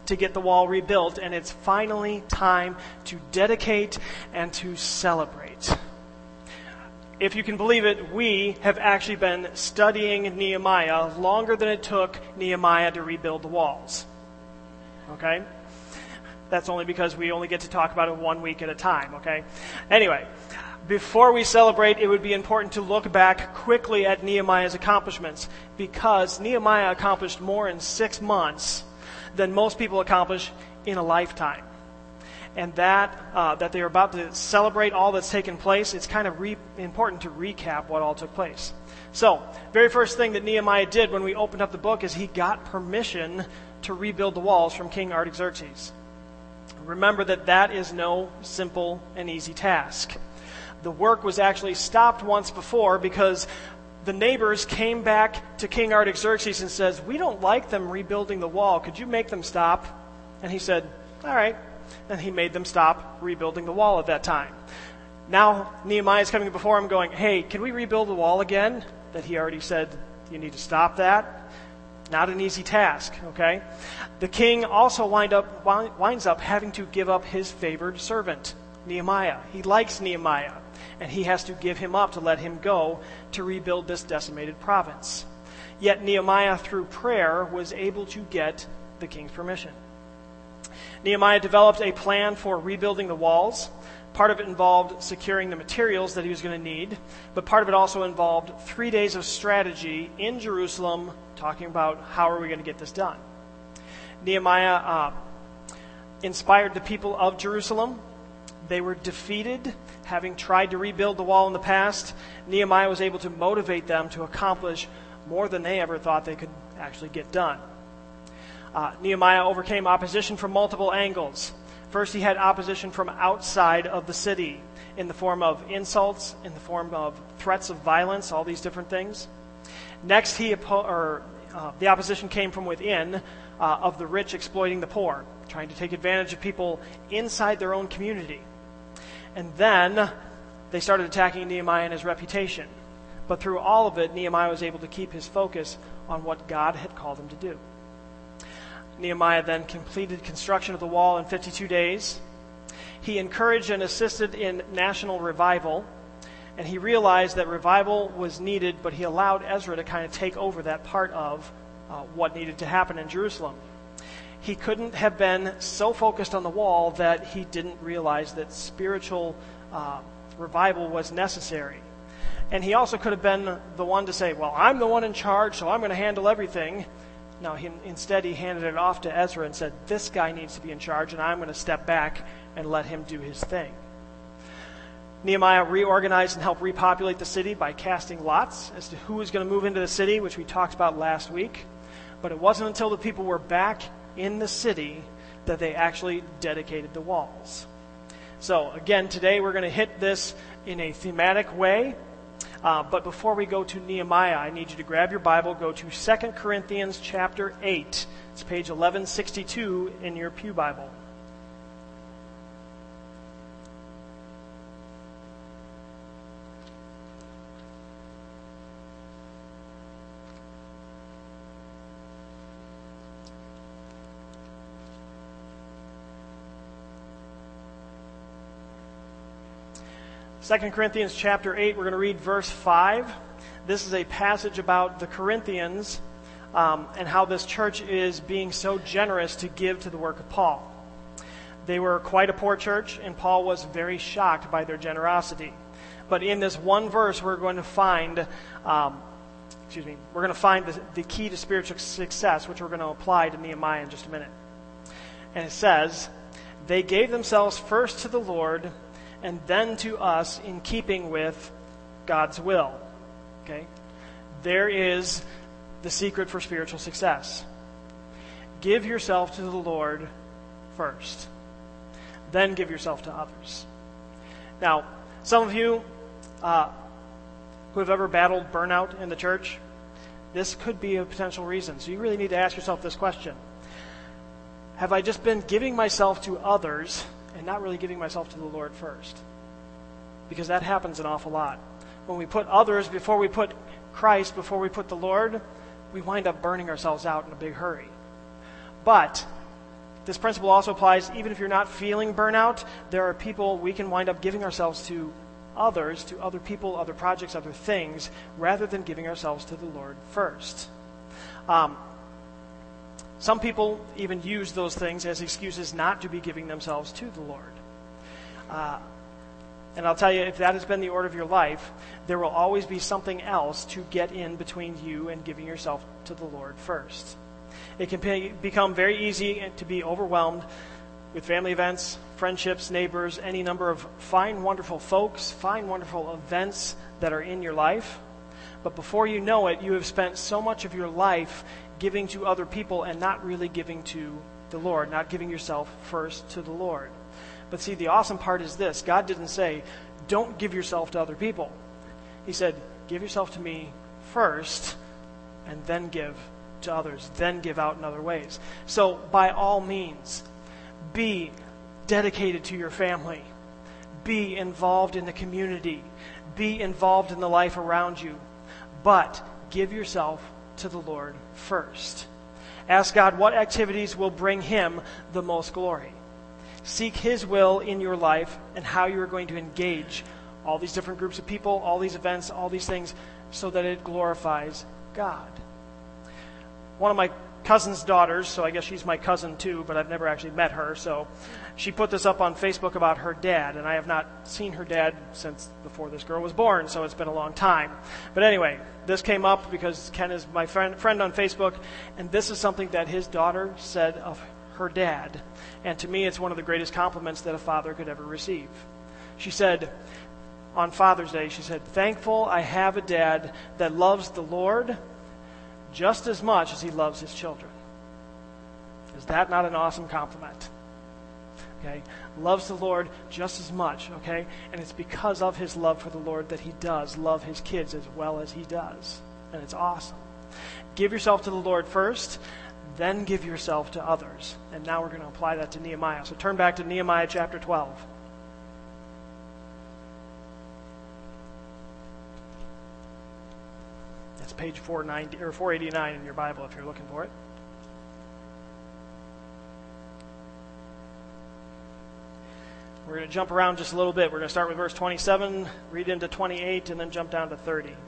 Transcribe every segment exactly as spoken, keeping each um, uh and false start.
to get the wall rebuilt, and it's finally time to dedicate and to celebrate. If you can believe it, we have actually been studying Nehemiah longer than it took Nehemiah to rebuild the walls. Okay? That's only because we only get to talk about it one week at a time, okay? Anyway, before we celebrate, it would be important to look back quickly at Nehemiah's accomplishments, because Nehemiah accomplished more in six months than most people accomplish in a lifetime. And that uh, that they are about to celebrate all that's taken place, it's kind of re- important to recap what all took place. So, very first thing that Nehemiah did when we opened up the book is he got permission to rebuild the walls from King Artaxerxes. Remember that that is no simple and easy task. The work was actually stopped once before because the neighbors came back to King Artaxerxes and says, "We don't like them rebuilding the wall. Could you make them stop?" And he said, "All right." And he made them stop rebuilding the wall at that time. Now Nehemiah is coming before him going, "Hey, can we rebuild the wall again?" That he already said, "You need to stop that." Not an easy task, okay? The king also wind up, winds up having to give up his favored servant, Nehemiah. He likes Nehemiah, and he has to give him up to let him go to rebuild this decimated province. Yet Nehemiah, through prayer, was able to get the king's permission. Nehemiah developed a plan for rebuilding the walls. Part of it involved securing the materials that he was going to need, but part of it also involved three days of strategy in Jerusalem, talking about how are we going to get this done. Nehemiah uh, inspired the people of Jerusalem. They were defeated, having tried to rebuild the wall in the past. Nehemiah was able to motivate them to accomplish more than they ever thought they could actually get done. Uh, Nehemiah overcame opposition from multiple angles. First, he had opposition from outside of the city in the form of insults, in the form of threats of violence, all these different things. Next, he oppo- or, uh, the opposition came from within, uh, of the rich exploiting the poor, trying to take advantage of people inside their own community. And then they started attacking Nehemiah and his reputation. But through all of it, Nehemiah was able to keep his focus on what God had called him to do. Nehemiah then completed construction of the wall in fifty-two days. He encouraged and assisted in national revival, and he realized that revival was needed, but he allowed Ezra to kind of take over that part of uh, what needed to happen in Jerusalem. He couldn't have been so focused on the wall that he didn't realize that spiritual uh, revival was necessary. And he also could have been the one to say, "Well, I'm the one in charge, so I'm going to handle everything." No, he, instead he handed it off to Ezra and said, "This guy needs to be in charge, and I'm going to step back and let him do his thing." Nehemiah reorganized and helped repopulate the city by casting lots as to who was going to move into the city, which we talked about last week. But it wasn't until the people were back in the city that they actually dedicated the walls. So again, today we're going to hit this in a thematic way. Uh, but before we go to Nehemiah, I need you to grab your Bible, go to Second Corinthians chapter eight. It's page eleven sixty-two in your Pew Bible. Second Corinthians chapter eight, we're going to read verse five. This is a passage about the Corinthians um, and how this church is being so generous to give to the work of Paul. They were quite a poor church, and Paul was very shocked by their generosity. But in this one verse, we're going to find, um, excuse me, we're going to find the, the key to spiritual success, which we're going to apply to Nehemiah in just a minute. And it says, "They gave themselves first to the Lord, and then to us in keeping with God's will." Okay? There is the secret for spiritual success. Give yourself to the Lord first. Then give yourself to others. Now, some of you uh, who have ever battled burnout in the church, this could be a potential reason. So you really need to ask yourself this question. Have I just been giving myself to others and not really giving myself to the Lord first? Because that happens an awful lot. When we put others before we put Christ, before we put the Lord, we wind up burning ourselves out in a big hurry. But this principle also applies even if you're not feeling burnout. There are people we can wind up giving ourselves to others, to other people, other projects, other things, rather than giving ourselves to the Lord first. Um, some people even use those things as excuses not to be giving themselves to the Lord. Uh, and I'll tell you, if that has been the order of your life, there will always be something else to get in between you and giving yourself to the Lord first. It can be, become very easy to be overwhelmed with family events, friendships, neighbors, any number of fine, wonderful folks, fine, wonderful events that are in your life. But before you know it, you have spent so much of your life giving to other people and not really giving to the Lord, not giving yourself first to the Lord. But see, the awesome part is this. God didn't say, don't give yourself to other people. He said, give yourself to me first, and then give to others, then give out in other ways. So, by all means, be dedicated to your family. Be involved in the community. Be involved in the life around you. But give yourself to the Lord first. Ask God what activities will bring Him the most glory. Seek His will in your life and how you are going to engage all these different groups of people, all these events, all these things, so that it glorifies God. One of my cousin's daughters, so I guess she's my cousin too, but I've never actually met her, so she put this up on Facebook about her dad, and I have not seen her dad since before this girl was born, so it's been a long time. But anyway, this came up because Ken is my friend, friend on Facebook, and this is something that his daughter said of her dad. And to me, it's one of the greatest compliments that a father could ever receive. She said, on Father's Day, she said, "Thankful I have a dad that loves the Lord just as much as he loves his children." Is that not an awesome compliment? Okay, loves the Lord just as much, okay? And it's because of his love for the Lord that he does love his kids as well as he does. And it's awesome. Give yourself to the Lord first, then give yourself to others. And now we're going to apply that to Nehemiah. So turn back to Nehemiah chapter twelve. That's page four ninety or four eighty-nine in your Bible if you're looking for it. We're going to jump around just a little bit. We're going to start with verse twenty-seven, read into twenty-eight, and then jump down to thirty. It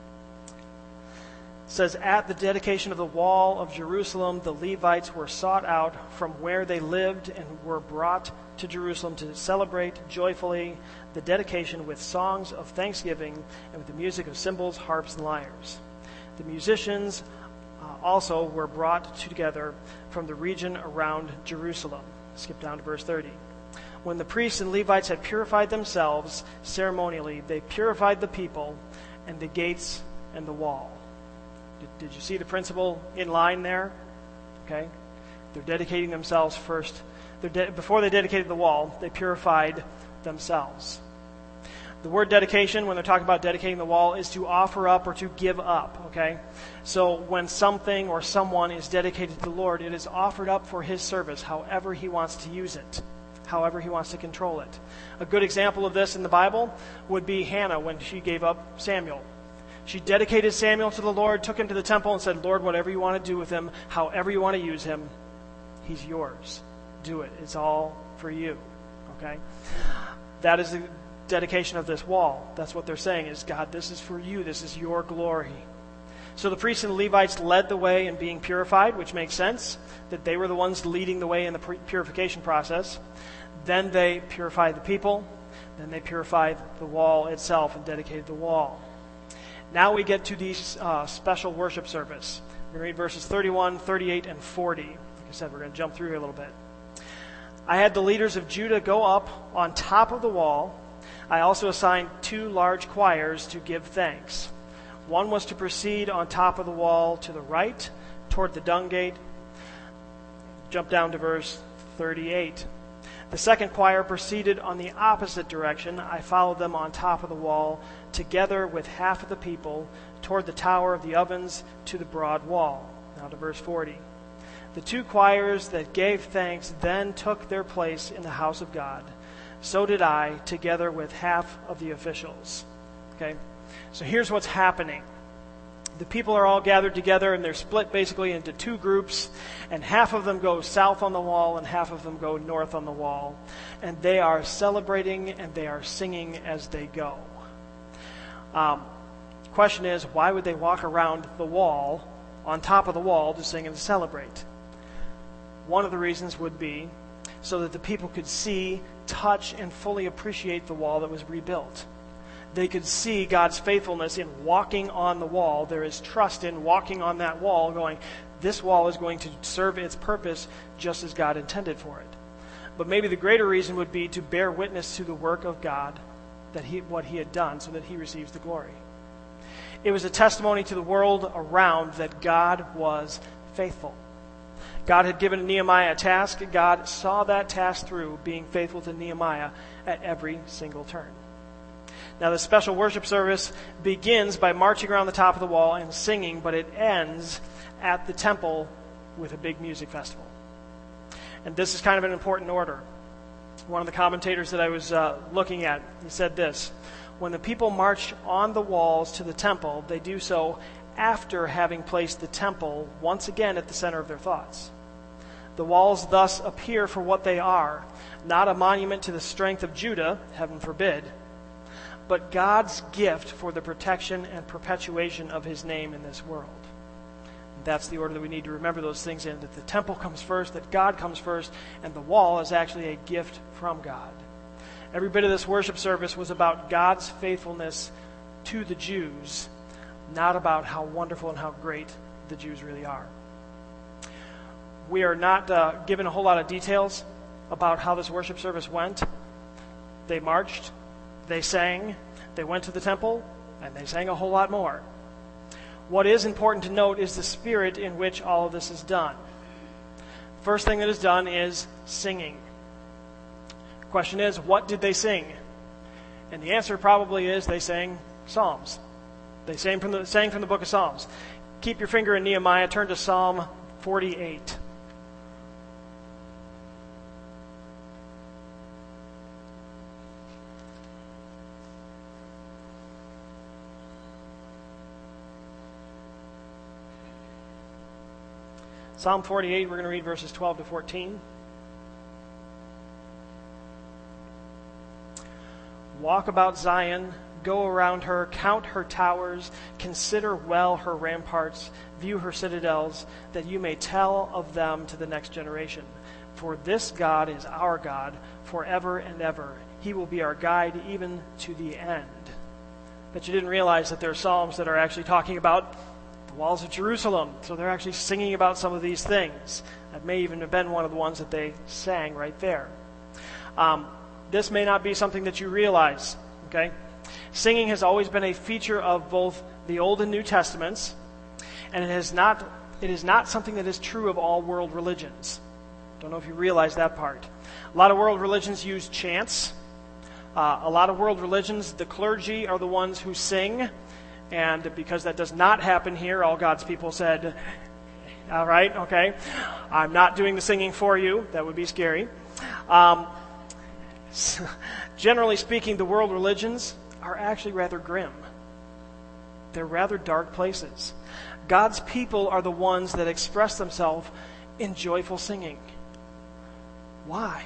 says, "At the dedication of the wall of Jerusalem, the Levites were sought out from where they lived and were brought to Jerusalem to celebrate joyfully the dedication with songs of thanksgiving and with the music of cymbals, harps, and lyres. The musicians uh, also were brought together from the region around Jerusalem." Skip down to verse thirty. "When the priests and Levites had purified themselves ceremonially, they purified the people and the gates and the wall." Did, did you see the principle in line there? Okay. They're dedicating themselves first. They're de- before they dedicated the wall, they purified themselves. The word dedication, when they're talking about dedicating the wall, is to offer up or to give up, okay? So when something or someone is dedicated to the Lord, it is offered up for His service, however He wants to use it, however He wants to control it. A good example of this in the Bible would be Hannah when she gave up Samuel. She dedicated Samuel to the Lord, took him to the temple, and said, "Lord, whatever you want to do with him, however you want to use him, he's yours. Do it. It's all for you." Okay? That is the dedication of this wall. That's what they're saying is, God, this is for you. This is your glory. So the priests and the Levites led the way in being purified, which makes sense, that they were the ones leading the way in the purification process. Then they purified the people. Then they purified the wall itself and dedicated the wall. Now we get to the uh, special worship service. We're going to read verses thirty-one, thirty-eight, and forty. Like I said, we're going to jump through here a little bit. "I had the leaders of Judah go up on top of the wall. I also assigned two large choirs to give thanks. One was to proceed on top of the wall to the right, toward the dung gate." Jump down to verse thirty-eight. "The second choir proceeded on the opposite direction. I followed them on top of the wall, together with half of the people, toward the tower of the ovens to the broad wall." Now to verse forty. "The two choirs that gave thanks then took their place in the house of God. So did I, together with half of the officials." Okay, so here's what's happening. the people are all gathered together, and they're split basically into two groups, and half of them go south on the wall and half of them go north on the wall. And they are celebrating and they are singing as they go. Um, question is, why would they walk around the wall, on top of the wall, to sing and to celebrate? One of the reasons would be so that the people could see, touch, and fully appreciate the wall that was rebuilt. They could see God's faithfulness in walking on the wall. There is trust in walking on that wall, going, this wall is going to serve its purpose just as God intended for it. But maybe the greater reason would be to bear witness to the work of God, that he, what he had done, so that he receives the glory. It was a testimony to the world around that God was faithful. God had given Nehemiah a task. God saw that task through, being faithful to Nehemiah at every single turn. Now, the special worship service begins by marching around the top of the wall and singing, but it ends at the temple with a big music festival. And this is kind of an important order. One of the commentators that I was uh, looking at, he said this: when the people march on the walls to the temple, they do so after having placed the temple once again at the center of their thoughts. The walls thus appear for what they are, not a monument to the strength of Judah, heaven forbid, but God's gift for the protection and perpetuation of his name in this world. That's the order that we need to remember those things in, that the temple comes first, that God comes first, and the wall is actually a gift from God. Every bit of this worship service was about God's faithfulness to the Jews, not about how wonderful and how great the Jews really are. We are not uh, given a whole lot of details about how this worship service went. They marched, they sang, they went to the temple, and they sang a whole lot more. What is important to note is the spirit in which all of this is done. First thing that is done is singing. The question is, what did they sing? And the answer probably is they sang Psalms. They sang from the, sang from the book of Psalms. Keep your finger in Nehemiah. Turn to Psalm forty-eight. Psalm forty-eight, we're going to read verses twelve to fourteen. Walk about Zion, go around her, count her towers, consider well her ramparts, view her citadels, that you may tell of them to the next generation. For this God is our God forever and ever. He will be our guide even to the end. But you didn't realize that there are psalms that are actually talking about the walls of Jerusalem. So they're actually singing about some of these things. That may even have been one of the ones that they sang right there. Um, this may not be something that you realize, okay? Singing has always been a feature of both the Old and New Testaments, and it is not, it is not something that is true of all world religions. Don't know if you realize that part. A lot of world religions use chants. Uh, a lot of world religions, the clergy are the ones who sing. And because that does not happen here, all God's people said, all right, okay, I'm not doing the singing for you. That would be scary. Um, generally speaking, the world religions are actually rather grim. They're rather dark places. God's people are the ones that express themselves in joyful singing. Why?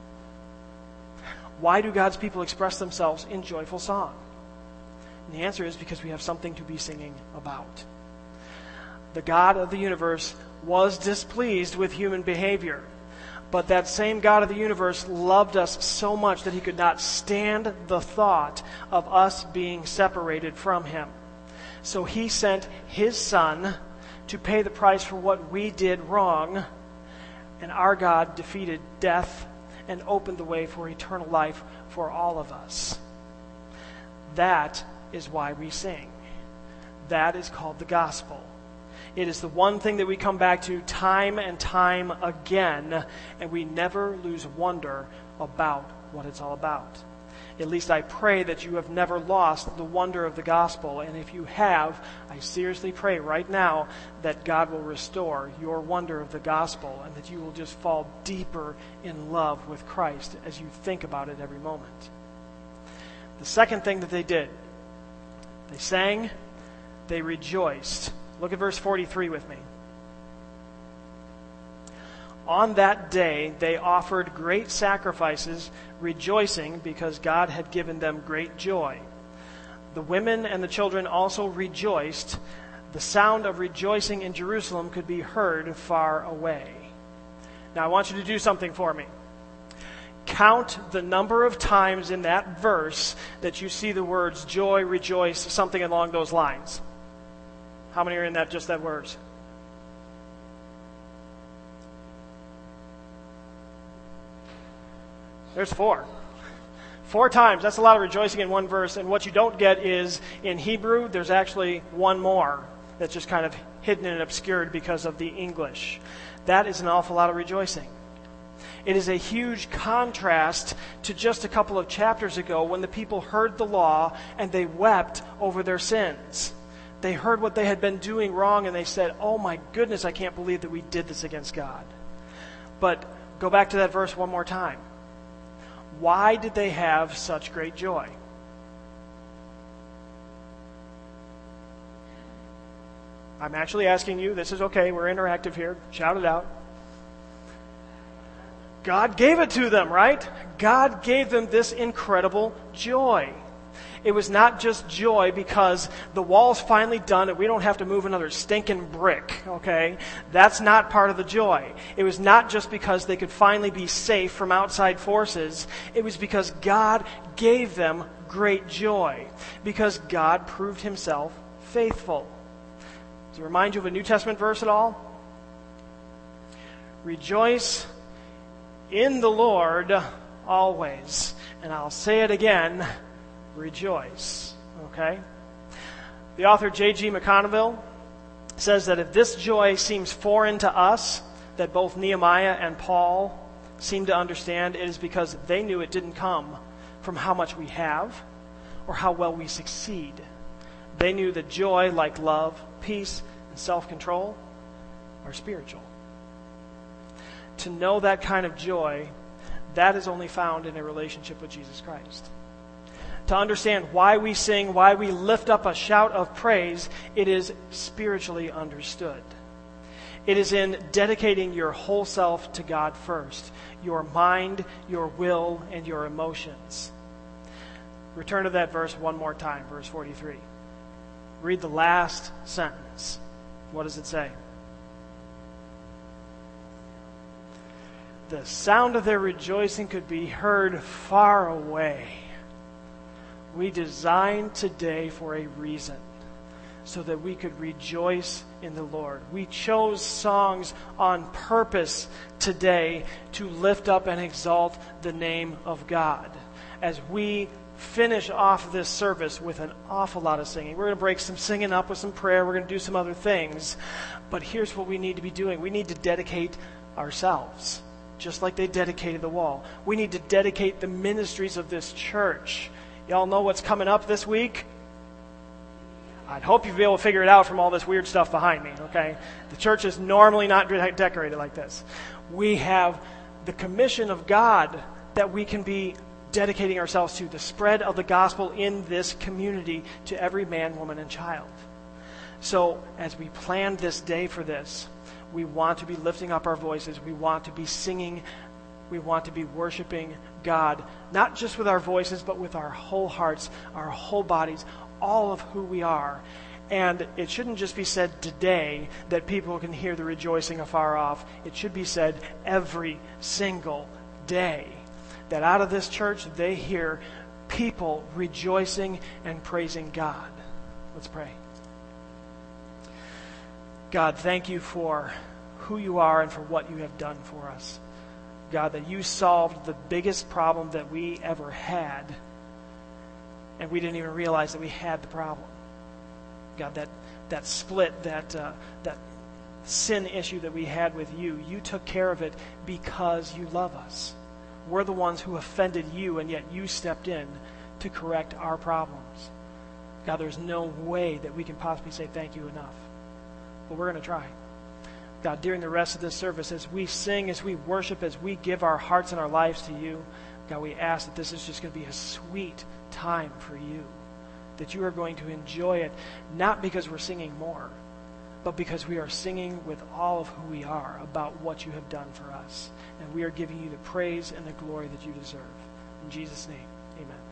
Why do God's people express themselves in joyful song? And the answer is because we have something to be singing about. The God of the universe was displeased with human behavior. But that same God of the universe loved us so much that he could not stand the thought of us being separated from him. So he sent his son to pay the price for what we did wrong. And our God defeated death and opened the way for eternal life for all of us. That is why we sing. That is called the gospel. It is the one thing that we come back to time and time again, and we never lose wonder about what it's all about. At least I pray that you have never lost the wonder of the gospel, and if you have, I seriously pray right now that God will restore your wonder of the gospel and that you will just fall deeper in love with Christ as you think about it every moment. The second thing that they did, they sang, they rejoiced. Look at verse forty-three with me. On that day, they offered great sacrifices, rejoicing because God had given them great joy. The women and the children also rejoiced. The sound of rejoicing in Jerusalem could be heard far away. Now, I want you to do something for me. Count the number of times in that verse that you see the words joy, rejoice, something along those lines. How many are in that, just that verse? There's four. Four times. That's a lot of rejoicing in one verse. And what you don't get is, in Hebrew, there's actually one more that's just kind of hidden and obscured because of the English. That is an awful lot of rejoicing. It is a huge contrast to just a couple of chapters ago when the people heard the law and they wept over their sins. They heard what they had been doing wrong and they said, oh my goodness, I can't believe that we did this against God. But go back to that verse one more time. Why did they have such great joy? I'm actually asking you. This is okay. We're interactive here. Shout it out. God gave it to them, right? God gave them this incredible joy. It was not just joy because the wall's finally done and we don't have to move another stinking brick, okay? That's not part of the joy. It was not just because they could finally be safe from outside forces. It was because God gave them great joy. Because God proved himself faithful. Does it remind you of a New Testament verse at all? Rejoice in the Lord always. And I'll say it again. Rejoice. Okay? The author J G McConneville says that if this joy seems foreign to us, that both Nehemiah and Paul seem to understand, it is because they knew it didn't come from how much we have or how well we succeed. They knew that joy, like love, peace, and self-control, are spiritual. To know that kind of joy, that is only found in a relationship with Jesus Christ. To understand why we sing, why we lift up a shout of praise, it is spiritually understood. It is in dedicating your whole self to God first, your mind, your will, and your emotions. Return to that verse one more time, verse forty-three. Read the last sentence. What does it say? The sound of their rejoicing could be heard far away. We designed today for a reason, so that we could rejoice in the Lord. We chose songs on purpose today to lift up and exalt the name of God. As we finish off this service with an awful lot of singing. We're going to break some singing up with some prayer. We're going to do some other things. But here's what we need to be doing. We need to dedicate ourselves, just like they dedicated the wall. We need to dedicate the ministries of this church. Y'all know what's coming up this week? I'd hope you'll be able to figure it out from all this weird stuff behind me, okay? The church is normally not de- decorated like this. We have the commission of God that we can be dedicating ourselves to, the spread of the gospel in this community to every man, woman, and child. So as we planned this day for this, we want to be lifting up our voices. We want to be singing. We want to be worshiping God, not just with our voices, but with our whole hearts, our whole bodies, all of who we are. And it shouldn't just be said today that people can hear the rejoicing afar off. It should be said every single day, that out of this church they hear people rejoicing and praising God. Let's pray. God, thank you for who you are and for what you have done for us. God, that you solved the biggest problem that we ever had, and we didn't even realize that we had the problem. God, that that split, that uh, that sin issue that we had with you, you took care of it because you love us. We're the ones who offended you, and yet you stepped in to correct our problems. God, there's no way that we can possibly say thank you enough. But we're going to try. God, during the rest of this service, as we sing, as we worship, as we give our hearts and our lives to you, God, we ask that this is just going to be a sweet time for you. that you are going to enjoy it, not because we're singing more, but because we are singing with all of who we are about what you have done for us. And we are giving you the praise and the glory that you deserve. In Jesus' name, amen.